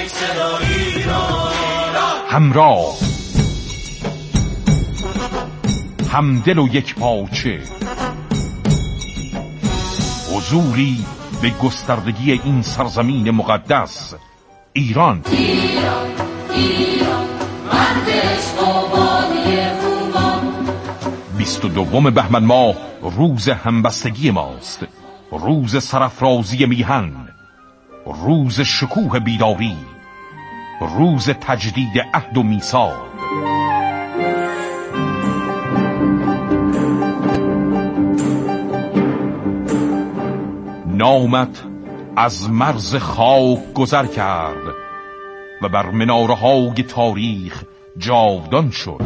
همراه، همدل و یک پاچه، حضوری به گستردگی این سرزمین مقدس ایران. ایران مرد عشق و بانی خوبان. 22 بهمن ماه روز همبستگی ماست، روز سرافرازی میهن، روز شکوه بیداری، روز تجدید عهد و میثاق. نامت از مرز خاک گذر کرد و بر مناره‌های تاریخ جاودان شد.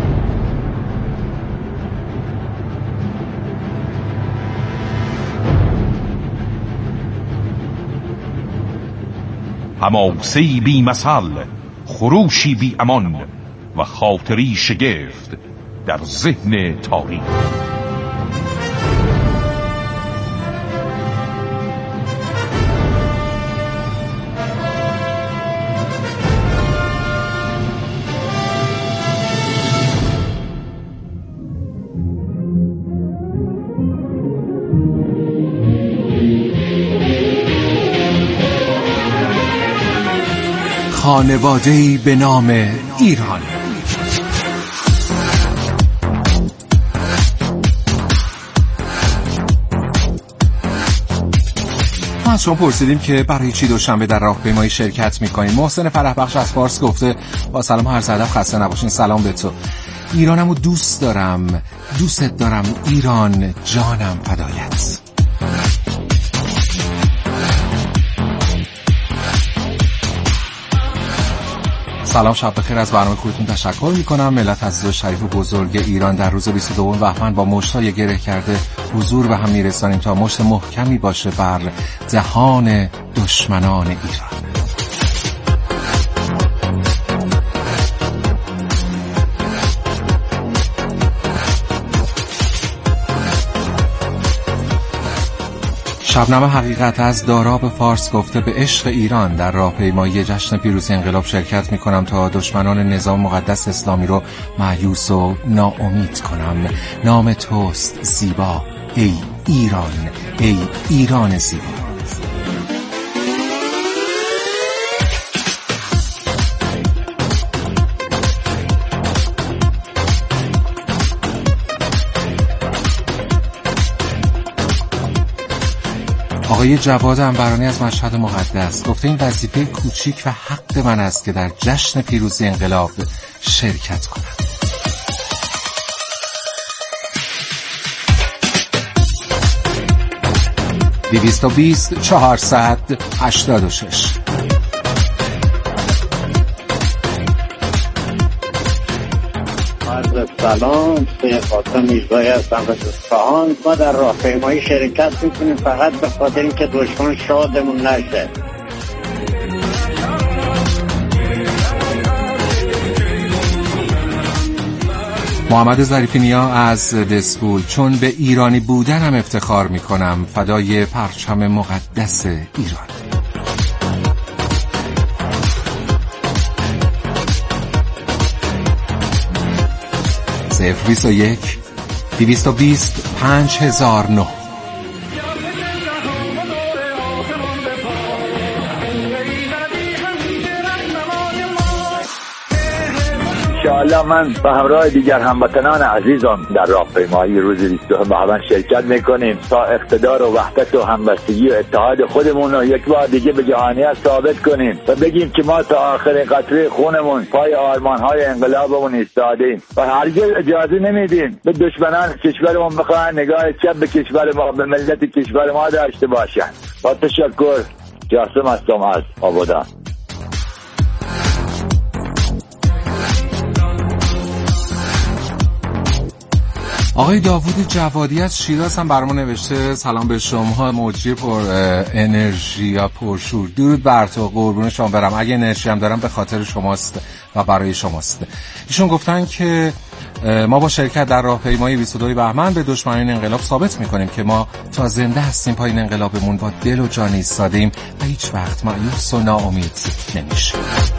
حماسه‌ای بی مثل، خروشی بی امان و خاطری شگفت در ذهن تاریخ. خانواده‌ای به نام ایران. ما از شما پرسیدیم که برای چی دوشنبه در راهپیمایی شرکت میکنیم. محسن فرحبخش از فارس گفته با سلام هر ادب، خسته نباشین. سلام به تو. ایرانمو دوست دارم، دوست دارم ایران، جانم فدایت. سلام، شب بخیر، از برنامه خودتون تشکر میکنم. ملت عزیز و شریف و بزرگ ایران در روز 22 بهمن با مشتای گره کرده حضور به هم میرسانیم تا مشت محکمی باشه بر دهان دشمنان ایران. شبنم حقیقت از داراب فارس گفته به عشق ایران در راهپیمایی جشن پیروزی انقلاب شرکت میکنم تا دشمنان نظام مقدس اسلامی رو مایوس و ناامید کنم. نام توست زیبا ای ایران، ای ایران زیبا. آقای جواد انبرانی از مشهد مقدس گفته این وظیفه کوچیک و حق من است که در جشن پیروزی انقلاب شرکت کنم. (220 486) سلام، سید خاتم میرزایی هستم از اصفهان. ما در راهپیمایی شرکت میکنیم فقط به خاطر اینکه دشمن شادمون نشه. محمد ظریفی نیا از دسپول چون به ایرانی بودنم افتخار میکنم، فدای پرچم مقدس ایران. (01 220 5009) انشاءالله من به همراه دیگر هموطنان عزیزم در راهپیمایی روز 22 بهمن شرکت میکنیم تا اقتدار و وحدت و همبستگی و اتحاد خودمون رو یک بار دیگه به جهانیت ثابت کنیم و بگیم که ما تا آخر قطره خونمون پای آرمانهای انقلابمون ایستادیم و هرگز اجازه نمیدیم به دشمنان کشورمون بخواهن نگاه چپ به کشور ما، به ملت کشور ما داشته باشن. با تشکر، جاسم هستم از آبادان. آقای داوود جوادی از شیراز هم برام نوشته سلام به شما موجی پر انرژی یا پرشور، درود بر تو، قربون شما برم. اگه انرژی هم دارم به خاطر شماست و برای شماست. ایشون گفتن که ما با شرکت در راهپیمایی 22 بهمن به دشمنان انقلاب ثابت میکنیم که ما تا زنده هستیم پایین انقلابمون با دل و جان ایستادیم و هیچ وقت مایوس و ناامید نمیشیم.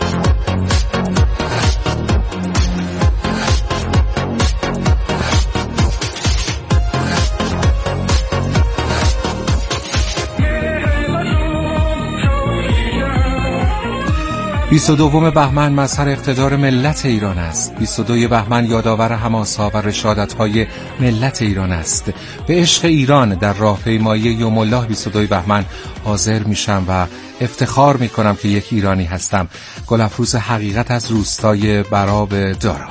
بیست و دوم بهمن مظهر اقتدار ملت ایران است. 22 بهمن یادآور حماس‌ها و رشادت‌های ملت ایران است. به عشق ایران در راهپیمایی یوم الله 22 بهمن حاضر میشم و افتخار میکنم که یک ایرانی هستم. گلافروز حقیقت از روستای براب داراب.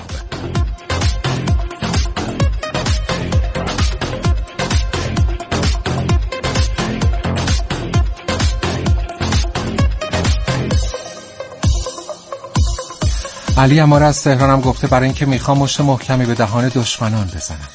علی اماره از تهرانم گفته برای اینکه میخوام مشت محکمی به دهان دشمنان بزنم.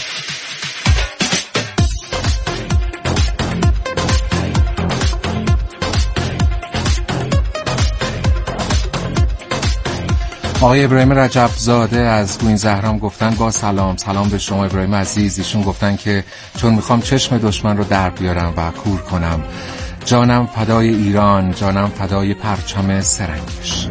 آقای ابراهیم رجب زاده از گوین زهرام گفتن با سلام به شما ابراهیم عزیز. ایشون گفتن که چون میخوام چشم دشمن رو در بیارم و کور کنم، جانم فدای ایران، جانم فدای پرچم سرنگش.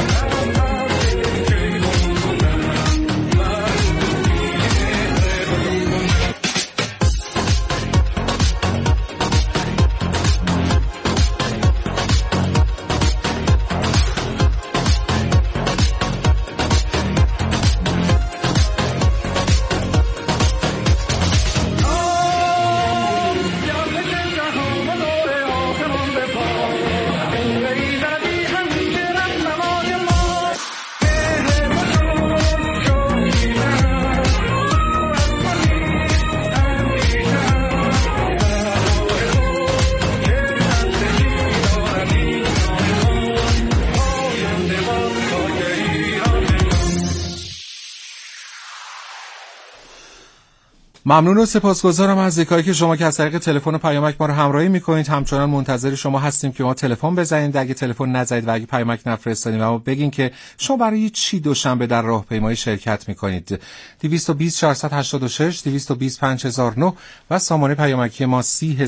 ممنون و سپاسگزارم از ذکری که شما که از طریق تلفن و پیامک ما رو همراهی میکنید. همچنان منتظر شما هستیم که ما تلفن بزنید. اگه تلفن نزدید و اگه پیامک نفرستادید و ما بگین که شما برای چی دوشنبه در راهپیمایی شرکت میکنید. 220 486 220 5009 و سامانه پیامکی ما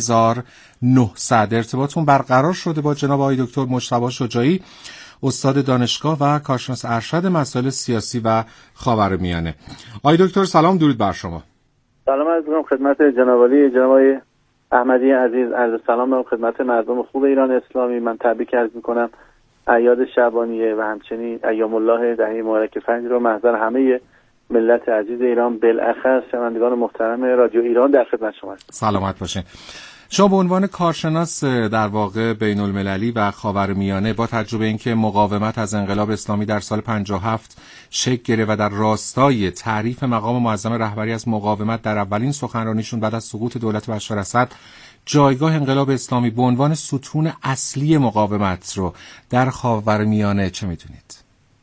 30900. ارتباطتون برقرار شده با جناب آقای دکتر مجتبی شجاعی، استاد دانشگاه و کارشناس ارشد مسائل سیاسی و خاورمیانه. آقای دکتر سلام، درود بر شما. سلام عرض می‌کنم خدمت جناب عالی جناب احمدی عزیز. عرض سلام می‌کنم خدمت مردم خوب ایران اسلامی. من تبریک عرض می‌کنم اعیاد شعبانیه و همچنین ایام الله دهه مبارک فجر رو محضر همه ملت عزیز ایران، بالاخص شنوندگان محترم رادیو ایران در خدمت شما هستم. سلامت باشین. شما به عنوان کارشناس در واقع بین المللی و خاورمیانه با تجربه اینکه مقاومت از انقلاب اسلامی در سال 57 شکل گرفت و در راستای تعریف مقام معظم رهبری از مقاومت در اولین سخنرانیشون بعد از سقوط دولت بشار اسد جایگاه انقلاب اسلامی به عنوان ستون اصلی مقاومت رو در خاورمیانه چه می‌دونید؟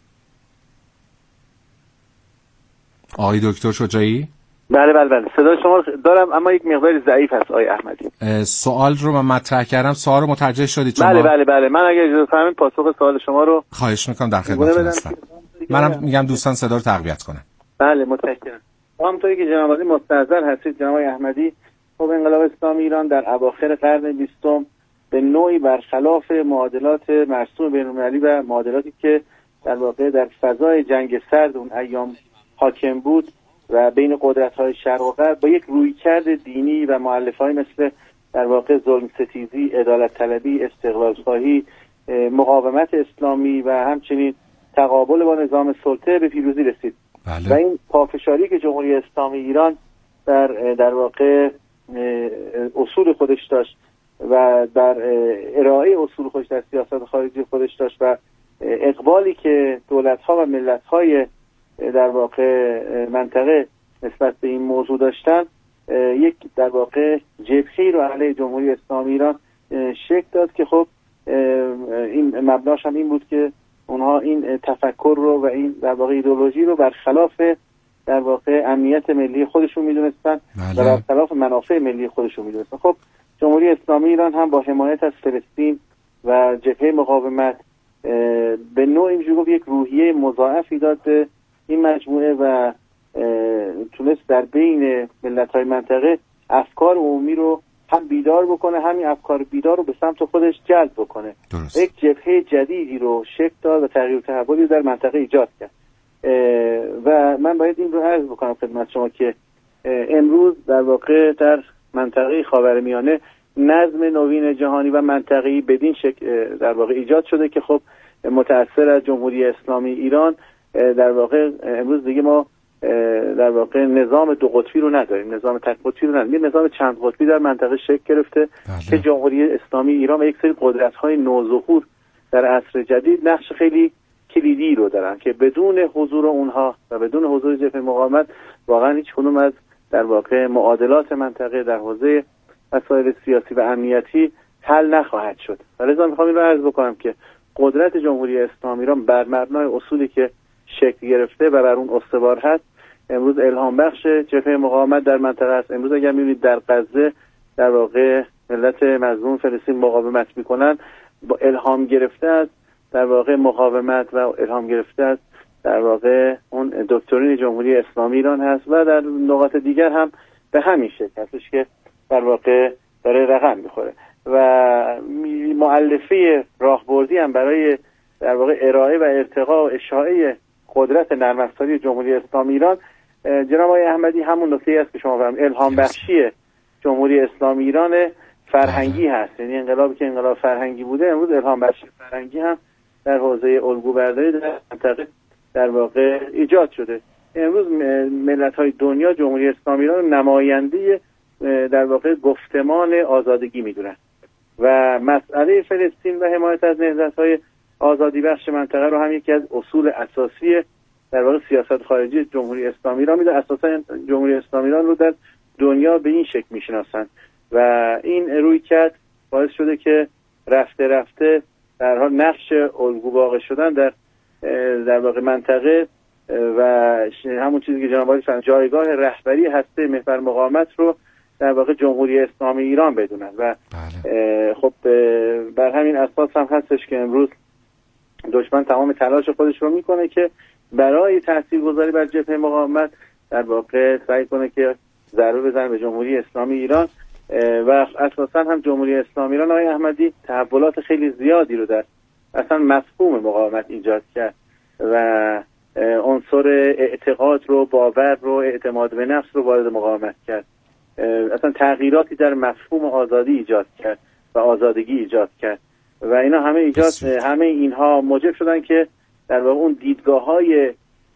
آقای دکتر شجاعی؟ بله صدای شما دارم اما یک مقداری ضعیف هست آقای احمدی. سوال رو من مطرح کردم، سوال رو متوجه شدید شما؟ بله من اگه اجازه فرمایید پاسخ سوال شما رو خواهش میکنم، در خدمتتون هستم. منم میگم دوستان صدا رو تقویت کنن. بله متشکرم. همونطوری که جناب عالی مستحضر هستید جناب احمدی، خب انقلاب اسلامی ایران در اواخر قرن 20 به نوعی برخلاف معادلات مرسوم بین‌المللی و معادلاتی که در واقع در فضای جنگ سرد اون ایام حاکم بود و بین قدرت‌های شرق و غرب با یک رویکرد دینی و مؤلفه‌ای مثل در واقع ظلم ستیزی، عدالت طلبی، استقلال خواهی، مقاومت اسلامی و همچنین تقابل با نظام سلطه به پیروزی رسید. بله. و این پافشاری که جمهوری اسلامی ایران در واقع اصول خودش داشت و در ارائه اصول خودش در سیاست خارجی خودش داشت و اقبالی که دولت‌ها و ملت‌های در واقع منطقه نسبت به این موضوع داشتن، یک در واقع جبهه‌ای رو علیه جمهوری اسلامی ایران شکل داد که خب این مبناش هم این بود که اونها این تفکر رو و این در واقع ایدئولوژی رو برخلاف در واقع امنیت ملی خودشون میدونستن و برخلاف منافع ملی خودشون میدونستن. خب جمهوری اسلامی ایران هم با حمایت از فلسطین و جبهه مقاومت به نوعی میشه گفت یک روحیه مضاعفی داد به این مجموعه و تونست در بین ملت‌های منطقه افکار عمومی رو هم بیدار بکنه، همین افکار بیدار رو به سمت خودش جلب بکنه. یک جبهه جدیدی رو شکل داد و تغییر و تحولی در منطقه ایجاد کرد. و من باید این رو عرض بکنم خدمت شما که امروز در واقع در منطقه خاورمیانه نظم نوین جهانی و منطقه‌ای بدین شکل در واقع ایجاد شده که خب متأثر از جمهوری اسلامی ایران در واقع امروز دیگه ما در واقع نظام دو قطبی رو نداریم، نظام تک قطبی رو نداریم، یه نظام چند قطبی در منطقه شکل گرفته که جمهوری اسلامی ایران و یک سری قدرت‌های نوظهور در عصر جدید نقش خیلی کلیدی رو دارن که بدون حضور اونها و بدون حضور جبهه مقاومت واقعا هیچ کدوم از در واقع معادلات منطقه در حوزه مسائل سیاسی و امنیتی حل نخواهد شد. لذا میخوام این رو عرض بکنم که قدرت جمهوری اسلامی ایران بر مبنای اصولی که شکل گرفته و بر اون استوار هست امروز الهام بخش جبهه مقاومت در منطقه است. امروز اگر میبینید در غزه در واقع ملت مظلوم فلسطین مقاومت میکنن، با الهام گرفته از در واقع مقاومت و الهام گرفته از در واقع اون دکترین جمهوری اسلامی ایران هست و در نقاط دیگر هم به همین شکل هستش که در واقع داره رقم میخوره و مؤلفه راهبردی هم برای در واقع ارائه و ارتقاء و اشاعه قدرت نرم افزاری جمهوری اسلامی ایران جناب آقای احمدی همون نکته‌ای است که شما فرمودید، الهام بخشی جمهوری اسلامی ایران فرهنگی هست. یعنی انقلابی که انقلاب فرهنگی بوده امروز الهام بخشی فرهنگی هم در حوزه الگوبرداری در منطقه در واقع ایجاد شده. امروز ملت‌های دنیا جمهوری اسلامی ایران نماینده در واقع گفتمان آزادگی میدونن و مسئله فلسطین و حمایت از نهضت‌های آزادی بخش منطقه رو هم یکی از اصول اساسی در واقع سیاست خارجی جمهوری اسلامی ایران میدونن. اساسا جمهوری اسلامی ایران رو در دنیا به این شکل میشناسن و این رویکرد باعث شده که رفته رفته در حال نقش الگو واقع شدن در واقع منطقه و همون چیزی که جناب عالی جایگاه رهبری هسته محور مقاومت رو در واقع جمهوری اسلامی ایران بدونن و خب بر همین اساس هم هستش که امروز دشمن تمام تلاش خودش رو میکنه که برای تاثیرگذاری بر جبهه مقاومت در واقع سعی کنه که ضربه بزنه به جمهوری اسلامی ایران و اساسا هم جمهوری اسلامی ایران آقای احمدی تحولات خیلی زیادی رو در اصلا مفهوم مقاومت ایجاد کرد و عنصر اعتقاد رو، باور رو، اعتماد به نفس رو وارد مقاومت کرد. اصلا تغییراتی در مفهوم آزادی ایجاد کرد و آزادگی ایجاد کرد و اینا همه اینها موجب شدن که در واقع اون دیدگاه‌های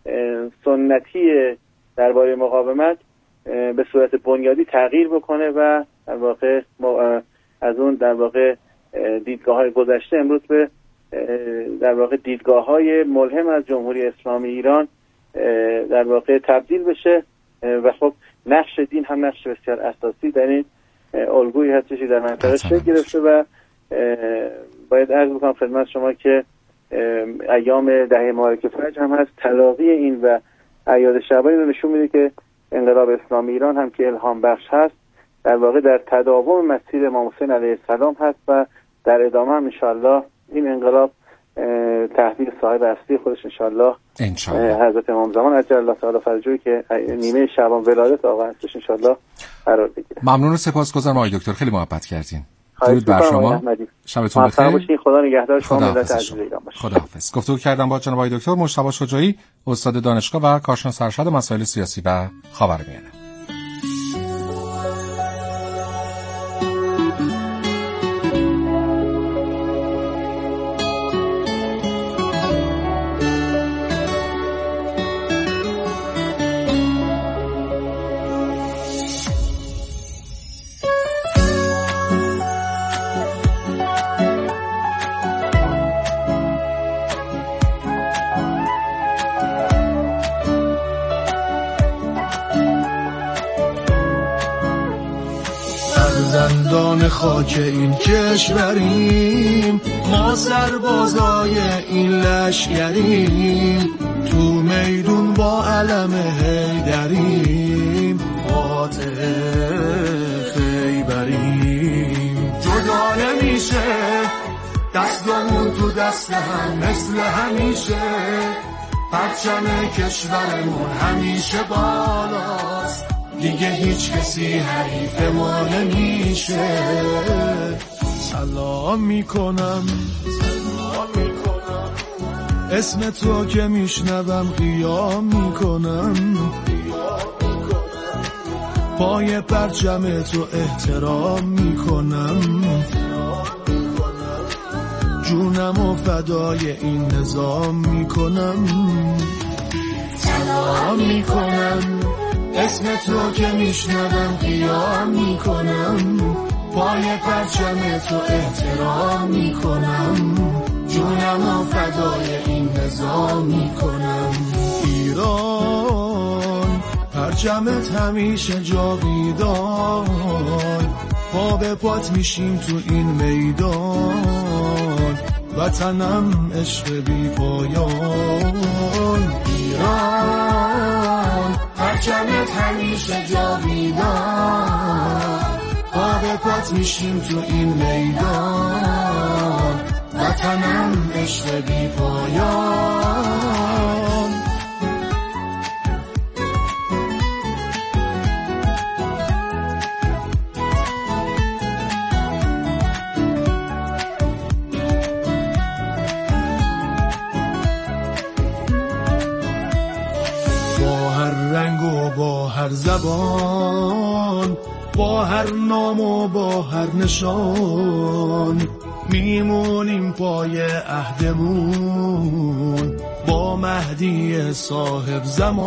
سنتی درباره مقاومت به صورت بنیادی تغییر بکنه و در واقع از اون در واقع دیدگاه‌های گذشته امروز به در واقع دیدگاه‌های ملهم از جمهوری اسلامی ایران در واقع تبدیل بشه و خب نقش دین هم نقش بسیار اساسی در این الگویی هستش در منطقه شکل گرفته و باید عرض بکنم خدمت شما که ایام دهه مبارک فرج هم هست. تلاقی این و اعیاد شعبانی رو نشون میده که انقلاب اسلامی ایران هم که الهام بخش هست در واقع در تداوم مسیر امام حسین علیه السلام هست و در ادامه هم انشاءالله این انقلاب تحویل صاحب اصلی خودش انشاءالله حضرت امام زمان عجل الله تعالی فرجه که نیمه شعبان ولادت آقا هستش انشاءالله قرار بگیره. ممنون و سپاسگزارم آقای دکتر، خیلی محبت کردین. درود بر شما، شبتون بخیر. خدا نگهدار شما، ملت عزیز ایران باشه. خداحافظ. گفتگو کردم با جناب آقای دکتر مجتبی شجاعی، استاد دانشگاه و کارشناس ارشد مسائل سیاسی و خاورمیانه. خاک این کشوریم، ما سربازای این لشکریم، تو میدون با علم حیدریم، قاطع خیبریم. جدا نمیشه دستمون تو دست هم مثل همیشه، پرچم کشورمون همیشه بالاست، دیگه هیچ کسی حریف ما نمیشه. سلام میکنم اسم تو که میشنوم قیام میکنم، پای پرچم تو احترام میکنم، جونم و فدای این نظام میکنم. سلام میکنم اسم تو که میشنوم قیام میکنم، پای پرچم تو احترام میکنم، جونم و فدای این نظام میکنم. ایران پرچمت همیشه جاویدان، پا به پات میشیم تو این میدان، وطنم عشق بی پایان. ایران پرچمت همیشه جاویدان، پا به پات میشیم تو این میدان، وطنم عشق بی پایان. با هر رنگ و با هر زبان، با هر نام و با هر نشان، میمونیم پای عهدمون با مهدی صاحب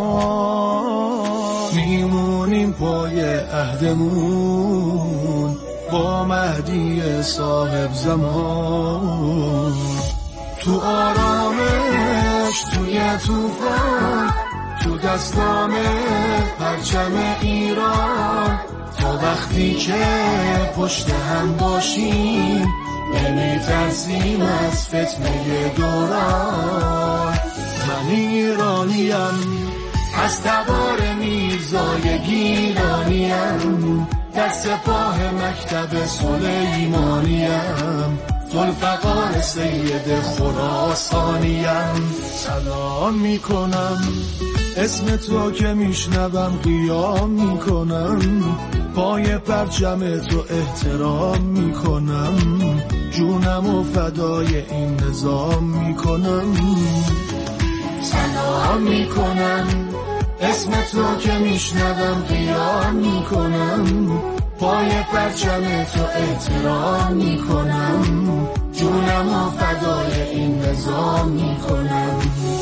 زمان، میمونیم پای عهدمون با مهدی صاحب زمان. تو آرامش توی طوفان، تو دستام پرچم ایران، تا وقتی که پشت هم باشیم نمی‌ترسیم از فتنه دوران. من ایرانیم از تبار میرزای گیلانیم، در سپاه مکتب سلیمانیم، ذوالفقار سید خراسانیم. سلام میکنم اسم تو که میشنوم قیام میکنم، پای پرچم تو احترام میکنم، جونم و فدای این نظام میکنم. سلام میکنم اسم تو که میشنوم قیام میکنم، پای پرچم تو احترام میکنم، جونم و فدای این نظام میکنم.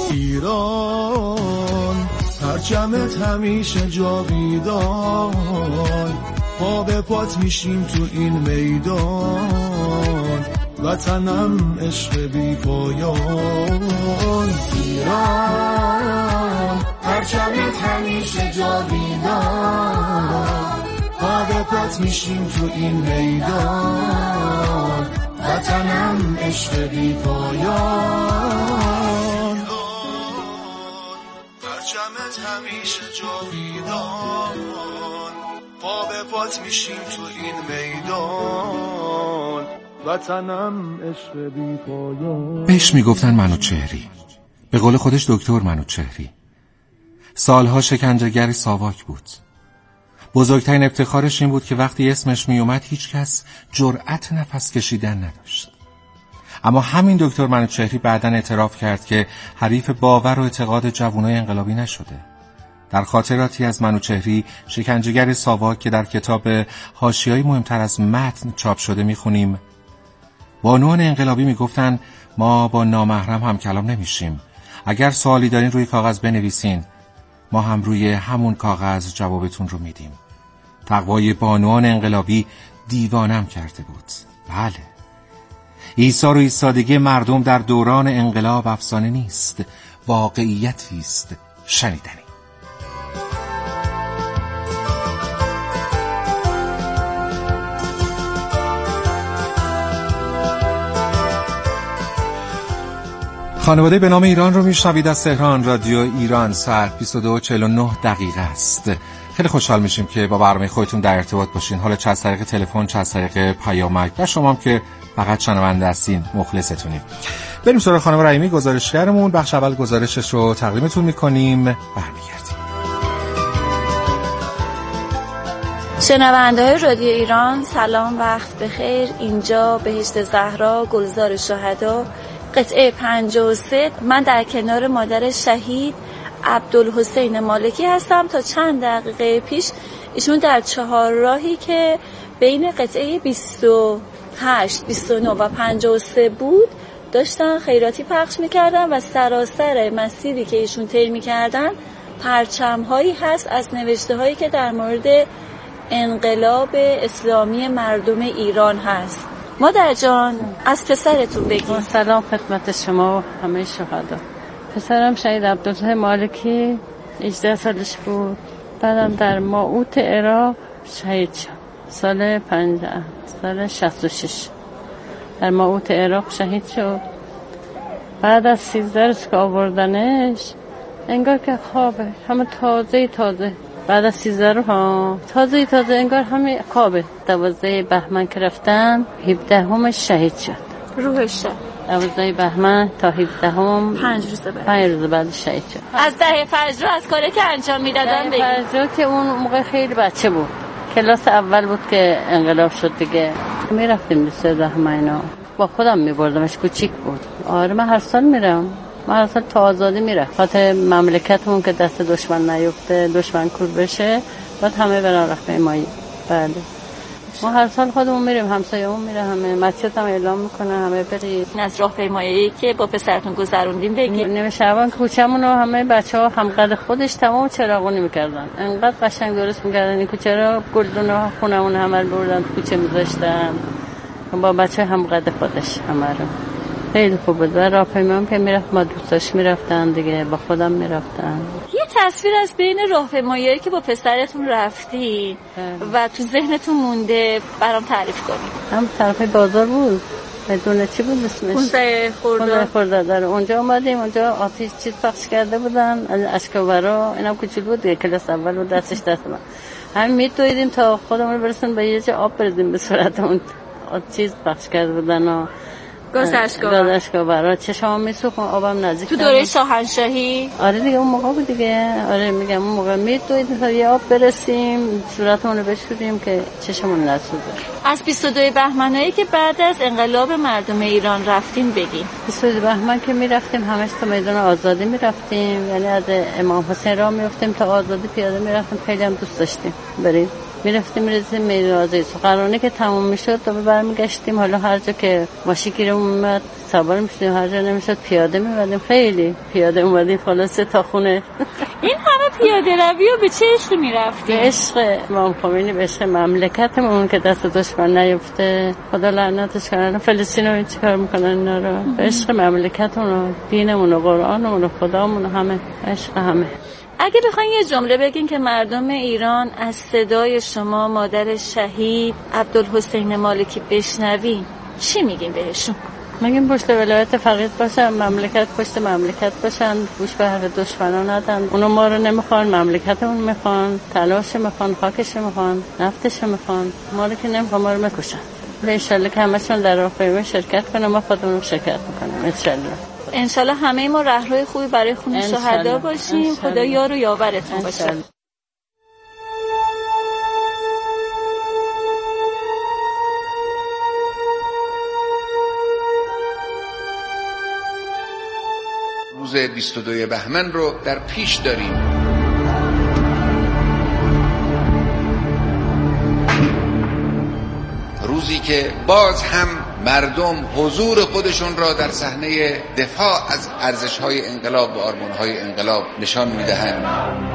ایران پرچمت همیشه جاویدان، پا به پات میشیم تو این میدان، وطنم عشق بی پایان. ایران پرچمت همیشه جاویدان، پا به پات میشیم تو این میدان، وطنم عشق بی پایان. پرچمت همیشه جاویدان، پا به پات میشیم تو این میدان، وطنم عشق بی پایان. بهش میگفتن منوچهری، به قول خودش دکتر منوچهری. سالها شکنجهگر ساواک بود. بزرگترین افتخارش این بود که وقتی اسمش می اومد هیچ کس جرأت نفس کشیدن نداشت. اما همین دکتر منوچهری بعداً اعتراف کرد که حریف باور و اعتقاد جوانای انقلابی نشده. در خاطراتی از منوچهری شکنجهگر ساواک که در کتاب حاشیه‌ای مهمتر از متن چاپ شده میخونیم: بانوان انقلابی میگفتن ما با نامحرم هم کلام نمیشیم، اگر سوالی دارین روی کاغذ بنویسین، ما هم روی همون کاغذ جوابتون رو میدیم. تقوای بانوان انقلابی دیوانم کرده بود. بله، ایثار و ایستادگی مردم در دوران انقلاب افسانه نیست، واقعیتی است شنیدنی. خانواده به نام ایران رو میشنوید از تهران. رادیو ایران ساعت 22:49 است. خیلی خوشحال میشیم که با برنامه خودتون در ارتباط باشین، حالا چه از طریق تلفن چه از طریق پیامک، و شما هم که فقط شنونده هستین مخلصتونیم. بریم سراغ خانم رحیمی گزارشگرمون. بخش اول گزارشش رو تقدیمتون میکنیم، برمیگردیم. شنونده های رادیو ایران سلام، وقت بخیر. اینجا بهشت زهرا، گلزار شهدا، قطعه 53. من در کنار مادر شهید عبدالحسین مالکی هستم. تا چند دقیقه پیش ایشون در چهارراهی که بین قطعه 28، 29 و 53 بود داشتن خیراتی پخش میکردن و سراسر مسیری که ایشون طی میکردن پرچم‌هایی هست از نوشته هایی که در مورد انقلاب اسلامی مردم ایران هست. مادر جان از پسرتون بگید. سلام خدمت شما و همه شهدا. پسرم شهید عبدالحسین مالکی 18 سالش بود. بعدم در ماعوت عراق شهید شد سال 66 در ماعوت عراق شهید شد. بعد از 13 روز که آوردنش انگار که خوابه، همه تازه بعد از 13 روز تازه انگار همه خوابه. 12 بهمن که رفتن 17 شهید شد. روحش شد 12 بهمن تا 17 5 روز بعد شهید شد. از ده فجر از کاری که انجام میدادن بگید. فجر که اون موقع خیلی بچه بود، کلاس اول بود که انقلاب شد دیگه. میرفتیم لیسه زهماینا، با خودم میبردمش، کوچیک بود. آره من هر سال میرم، من هر سال تا آزادی میرم، خاطر مملکتمون که دست دشمن نیفته، دشمن کور بشه، بعد همه برن راهپیمایی. بله ما هر سال خودمون میریم، همسایه‌مون میره، همه مسجد هم اعلام میکنه همه برید. از راهپیمایی که با پسرتون گذروندیم بگید. نیمه شعبان کوچه‌مون رو همه بچه‌ها همقدر خودش تمام چراغونی میکردن، انقدر قشنگ درست میکردن این کوچه رو. گلدونا خونمون همه بردن کوچه میذاشتن با بچه همقدر خودش همه رو. خیلی خوب بود. و راهپیمایی که میرفت ما دوستاش میرفتن دیگه، با خودم میرفتن. یه تصویر از بین راهپیمایی‌هایی که با پسرتون رفتی و تو ذهنتون مونده برام تعریف کنید. هم طرف بازار بود، بدون چی بود اسمش؟ 15 خرداد. در اونجا اومدیم، اونجا آتیش چیز پخش کرده بودن، اشکاورا، اینم کوچولو بود دیگه، کلاس اول بود، دست من. همین میتویدیم تا خودمون برسون به یه جا آب بریزیم به صورتمون. چیز پخش کرده بودن و گاز اشکاورا چشام میسوخت، آبم نزدیک. تو دوره شاهنشاهی؟ آره دیگه اون موقع بود دیگه. آره میگم اون موقع میتویدیم تا یه آب برسیم صورتمون رو بشوریم که چشمون نسوزه. از 22 بهمنایی که بعد از انقلاب مردم ایران رفتیم بگیم. 22 بهمن که میرفتیم همش تا میدان آزادی میرفتیم، یعنی از امام حسین راه میرفتیم تا آزادی پیاده میرفتیم. خیلی هم دوست داشتیم بریم. میرفتیم میدان آزادی، قرانه که تموم میشد تا برمیگشتیم. حالا هر جا که ماشینگیرمون اومد سوار میشدیم، هر جا نمیشد پیاده میومدیم. خیلی پیاده اومدیم خلاصه تا خونه. این همه پیاده روی و به چه عشقی میرفتیم؟ به عشق امام خمینی، به عشق مملکتمون که دست دشمن نیفته. خدا لعنتش کنه. فلسطینو چیکار میکنن اینا رو؟ به عشق مملکتمون و دینمون و قرآنمون و خدامون و همه، عشق همه. اگه بخواین یه جمله بگین که مردم ایران از صدای شما مادر شهید عبدالحسین مالکی بشنوین، چی میگین بهشون؟ میگیم پشت ولایت فقید باشن، مملکت پشت مملکت باشن، گوش به حرف دشمنا ندن. اونا ما رو نمیخوان، مملکتمون میخوان، تلاش میخوان، خاکش میخوان، نفتش میخوان. ما رو که نمیخوان، ما رو میکشن. ان شاءالله که همشون در راهپیمایی شرکت کنن، ما خودمون شرکت میکنیم ان شاءالله. انشالله همه ما رهروی خوبی برای خون شهدا باشیم. خدا یار و یاورتون باشه. روز 22 بهمن رو در پیش داریم. روزی که باز هم مردم حضور خودشون را در صحنه دفاع از ارزش‌های انقلاب و آرمان‌های انقلاب نشان می‌دهند.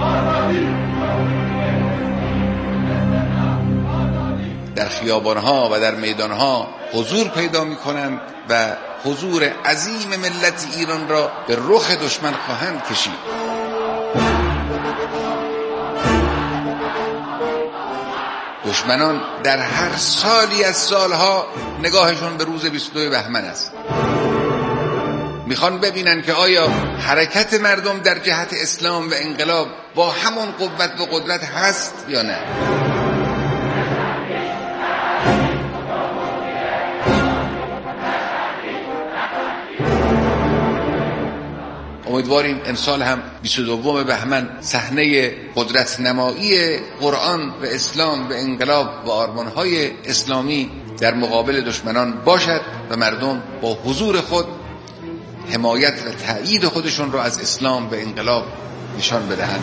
در خیابان‌ها و در میدان‌ها حضور پیدا می‌کنند و حضور عظیم ملت ایران را به رخ دشمن خواهند کشید. دشمنان در هر سالی از سالها نگاهشون به روز 22 بهمن است. میخوان ببینن که آیا حرکت مردم در جهت اسلام و انقلاب با همون قوت و قدرت هست یا نه. امیدواریم امسال هم 22 بهمن صحنه قدرت نمایی قرآن و اسلام و انقلاب و آرمان‌های اسلامی در مقابل دشمنان باشد و مردم با حضور خود حمایت و تأیید خودشون رو از اسلام و انقلاب نشان بدهند.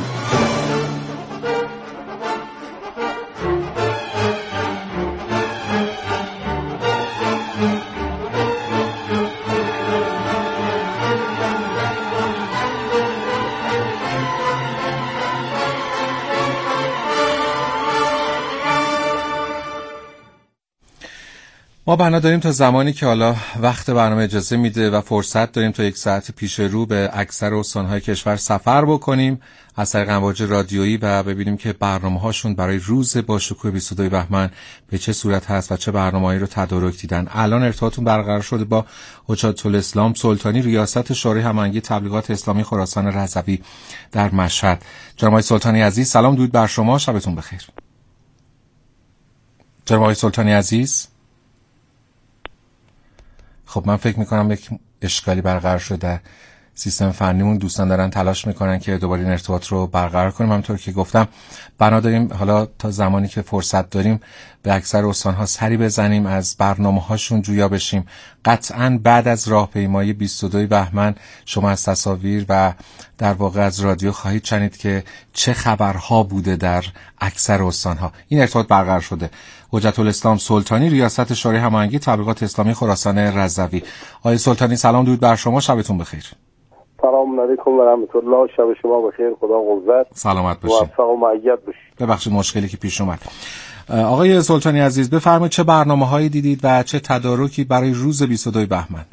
ما بنا داریم تا زمانی که حالا وقت برنامه اجازه میده و فرصت داریم تا 1 ساعت پیش رو به اکثر استانهای کشور سفر بکنیم از طریق امواج رادیویی و ببینیم که برنامه‌هاشون برای روز با شکوه 22 بهمن به چه صورت هست و چه برنامه‌ای رو تدارک دیدن. الان ارتباطتون برقرار شده با حجت الاسلام سلطانی، ریاست شورای هماهنگی تبلیغات اسلامی خراسان رضوی در مشهد. جناب آقای سلطانی عزیز، سلام درود بر شما، شبتون بخیر. جناب آقای سلطانی عزیز، خب من فکر میکنم یک اشکالی برقرار شده در سیستم فنیمون. دوستان دارن تلاش میکنن که دوباره این ارتباط رو برقرار کنیم. همونطور که گفتم بنا داریم حالا تا زمانی که فرصت داریم به اکثر استانها سری بزنیم، از برنامه‌هاشون جویا بشیم. قطعاً بعد از راهپیمایی 22 بهمن شما از تصاویر و در واقع از رادیو خواهید شنید که چه خبرها بوده در اکثر استانها. این ارتباط برقرار شده. حجت الاسلام سلطانی، ریاست شورای هماهنگی تبلیغات اسلامی خراسان رضوی. آقای سلطانی سلام درود بر شما، شبتون بخیر. سلام علیکم و رحمت الله، شب شما بخیر، خدا قوت، سلامت باشید، موفق و مؤید باشید. ببخشید مشکلی که پیش اومد. آقای سلطانی عزیز بفرمایید چه برنامه‌هایی دیدید و چه تدارکی برای روز 22 بهمن؟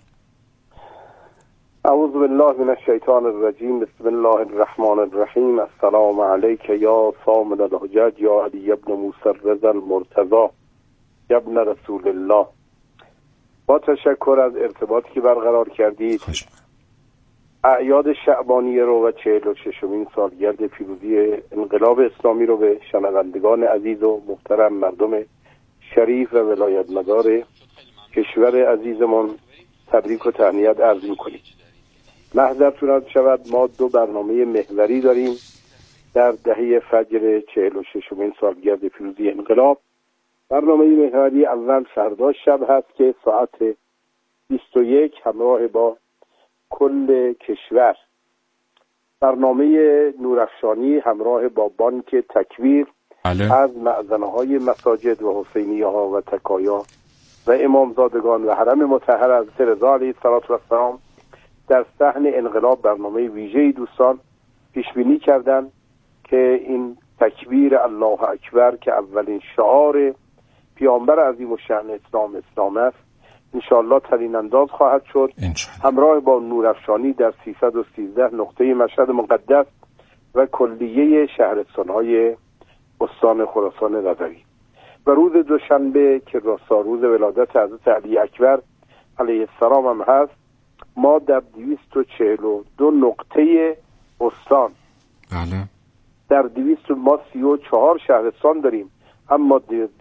اعوذ بالله من الشیطان الرجیم، بسم الله الرحمن الرحیم. السلام علیک یا صامد الحجج یا علی ابن موسی الرضا المرتضی یا ابن رسول الله. با تشکر از ارتباطی که برقرار کردید، اعیاد شعبانیه رو و 46مین سالگرد پیروزی انقلاب اسلامی رو به شنوندگان عزیز و محترم مردم شریف و ولایت مدار کشور عزیزمان تبریک و تهنیت عرض می‌کنیم. محضرتون عرض شود ما 2 برنامه محوری داریم در دهه فجر 46مین سالگرد پیروزی انقلاب. برنامه محوری اول فردا شب هست که ساعت 21 همراه با کل کشور برنامه نورافشانی همراه با بانک تکبیر از مأذنه‌های مساجد و حسینیه ها و تکایا و امامزادگان و حرم مطهر حضرت رضا علیه السلام در صحن انقلاب برنامه ویژه‌ای دوستان پیش بینی کردن که این تکبیر الله اکبر که اولین شعار پیامبر عظیم الشأن اسلام است انشاءالله ترین انداز خواهد شد، همراه با نورافشانی در 313 نقطه مشهد مقدس و کلیه شهرستان‌های استان خراسان رضوی. و روز دوشنبه که راستا روز ولادت حضرت علی اکبر علیه السلام هم هست، ما در 242 نقطه استان در 200 ما 34 شهرستان داریم، اما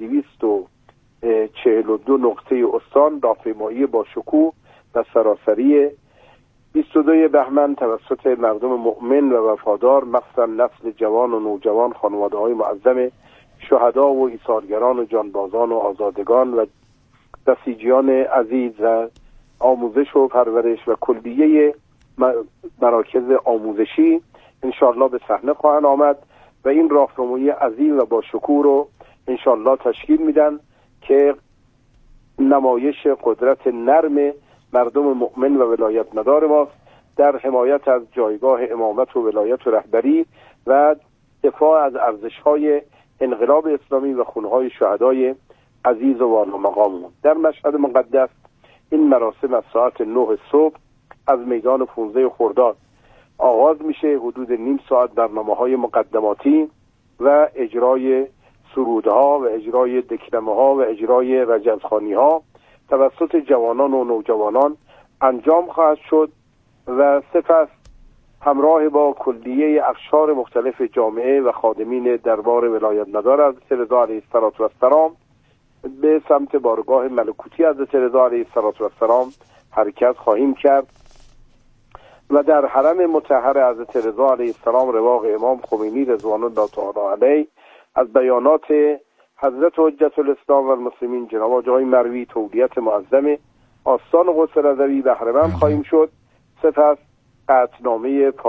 242 نقطه استان راهپیمایی با شکوه و سراسری 22 بهمن توسط مردم مؤمن و وفادار، مخصوصا نسل جوان و نوجوان، خانواده‌های معظم شهدا و ایثارگران و جانبازان و آزادگان و بسیجیان عزیز و آموزش و پرورش و کلیه مراکز آموزشی انشاءالله به صحنه خواهند آمد و این راهپیمایی عظیم و با شکوه رو انشاءالله تشکیل میدن که نمایش قدرت نرم مردم مؤمن و ولایت مدار ماست در حمایت از جایگاه امامت و ولایت و رهبری و دفاع از ارزش‌های انقلاب اسلامی و خونه‌های شهدای عزیز و والا مقاممون. در مشهد مقدس این مراسم از ساعت 9 صبح از میدان 15 خرداد آغاز میشه. حدود نیم ساعت برنامه‌های مقدماتی و اجرای سرودها و اجرای دکلمه ها و اجرای رجزخوانی ها توسط جوانان و نوجوانان انجام خواهد شد و سپس همراه با کلیه اقشار مختلف جامعه و خادمین دربار ولایت مدار حضرت رضا علیه السلام به سمت بارگاه ملکوتی حضرت رضا علیه السلام حرکت خواهیم کرد و در حرم مطهر حضرت رضا علیه السلام رواق امام خمینی رضوان الله تعالی علیه از بیانات حضرت حجت الاسلام و المسلمین جناب حاجی آقای مروی تولیت معظم آستان قدس رضوی بهره مند خواهیم شد. سپس قطعنامه